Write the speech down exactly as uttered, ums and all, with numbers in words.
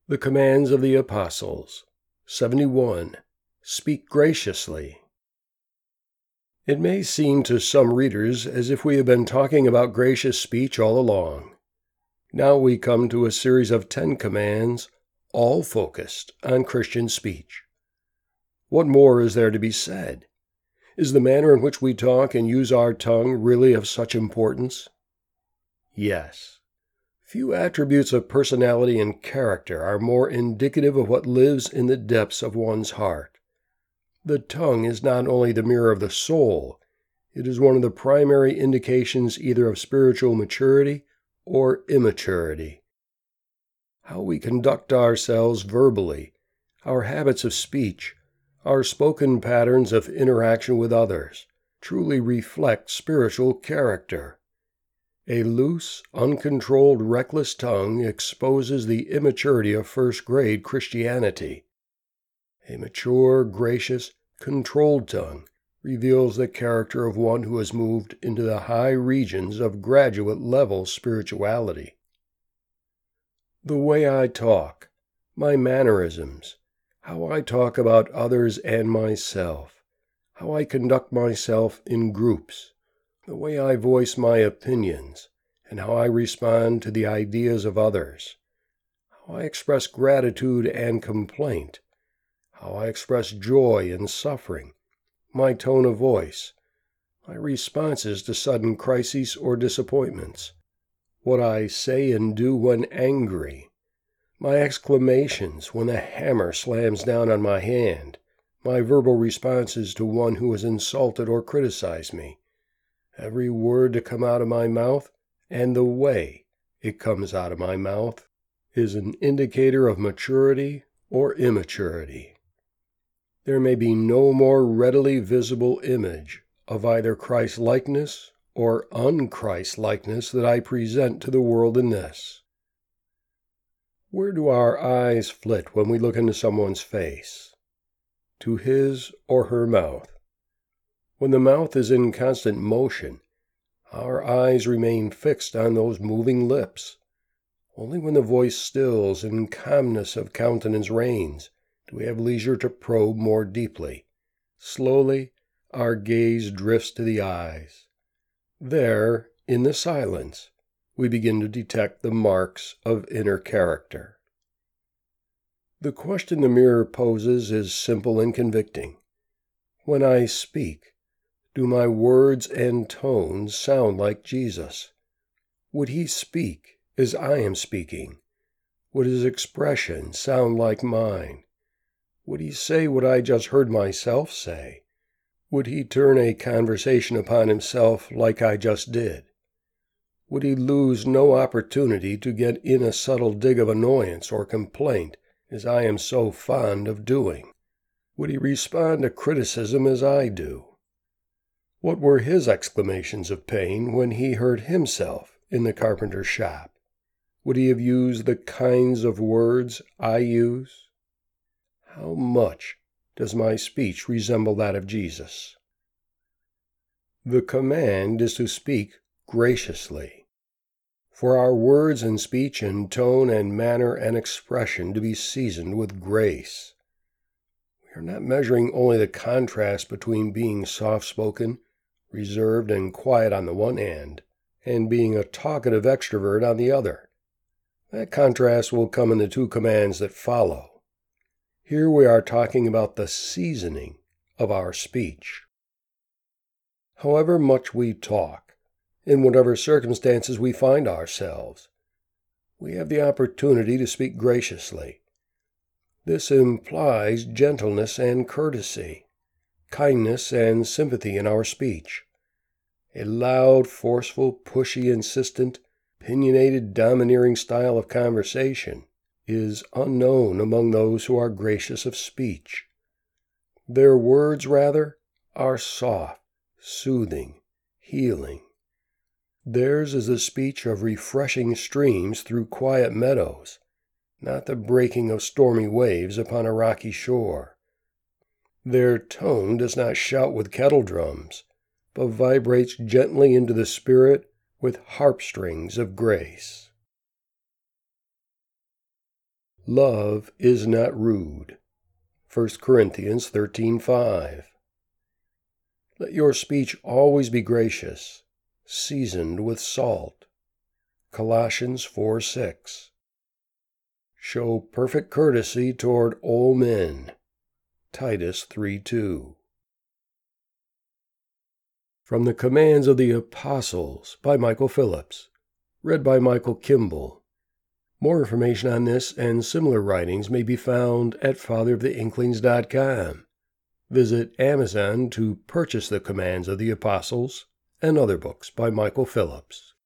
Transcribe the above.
The Commands of the Apostles. seventy-one. Speak graciously. It may seem to some readers as if we have been talking about gracious speech all along. Now we come to a series of ten commands, all focused on Christian speech. What more is there to be said? Is the manner in which we talk and use our tongue really of such importance? Yes. Few attributes of personality and character are more indicative of what lives in the depths of one's heart. The tongue is not only the mirror of the soul, it is one of the primary indications either of spiritual maturity or immaturity. How we conduct ourselves verbally, our habits of speech, our spoken patterns of interaction with others, truly reflect spiritual character. A loose, uncontrolled, reckless tongue exposes the immaturity of first-grade Christianity. A mature, gracious, controlled tongue reveals the character of one who has moved into the high regions of graduate-level spirituality. The way I talk, my mannerisms, how I talk about others and myself, how I conduct myself in groups, the way I voice my opinions, and how I respond to the ideas of others, how I express gratitude and complaint, how I express joy and suffering, my tone of voice, my responses to sudden crises or disappointments, what I say and do when angry, my exclamations when the hammer slams down on my hand, my verbal responses to one who has insulted or criticized me, every word to come out of my mouth, and the way it comes out of my mouth, is an indicator of maturity or immaturity. There may be no more readily visible image of either Christ-likeness or un-Christ-likeness that I present to the world in this. Where do our eyes flit when we look into someone's face? To his or her mouth. When the mouth is in constant motion, our eyes remain fixed on those moving lips. Only when the voice stills and calmness of countenance reigns do we have leisure to probe more deeply. Slowly, our gaze drifts to the eyes. There, in the silence, we begin to detect the marks of inner character. The question the mirror poses is simple and convicting. When I speak, do my words and tones sound like Jesus? Would he speak as I am speaking? Would his expression sound like mine? Would he say what I just heard myself say? Would he turn a conversation upon himself like I just did? Would he lose no opportunity to get in a subtle dig of annoyance or complaint as I am so fond of doing? Would he respond to criticism as I do? What were his exclamations of pain when he hurt himself in the carpenter's shop? Would he have used the kinds of words I use? How much does my speech resemble that of Jesus? The command is to speak graciously. For our words and speech and tone and manner and expression to be seasoned with grace. We are not measuring only the contrast between being soft-spoken, reserved and quiet on the one hand, and being a talkative extrovert on the other. That contrast will come in the two commands that follow. Here we are talking about the seasoning of our speech. However much we talk, in whatever circumstances we find ourselves, we have the opportunity to speak graciously. This implies gentleness and courtesy, kindness and sympathy in our speech. A loud, forceful, pushy, insistent, opinionated, domineering style of conversation is unknown among those who are gracious of speech. Their words, rather, are soft, soothing, healing. Theirs is the speech of refreshing streams through quiet meadows, not the breaking of stormy waves upon a rocky shore. Their tone does not shout with kettle drums, but vibrates gently into the spirit with harp strings of grace. Love is not rude. First Corinthians thirteen five. Let your speech always be gracious, seasoned with salt. Colossians four six. Show perfect courtesy toward all men. Titus three two. From the Commands of the Apostles by Michael Phillips. Read by Michael Kimball. More information on this and similar writings may be found at father of the inklings dot com. Visit Amazon to purchase the Commands of the Apostles and other books by Michael Phillips.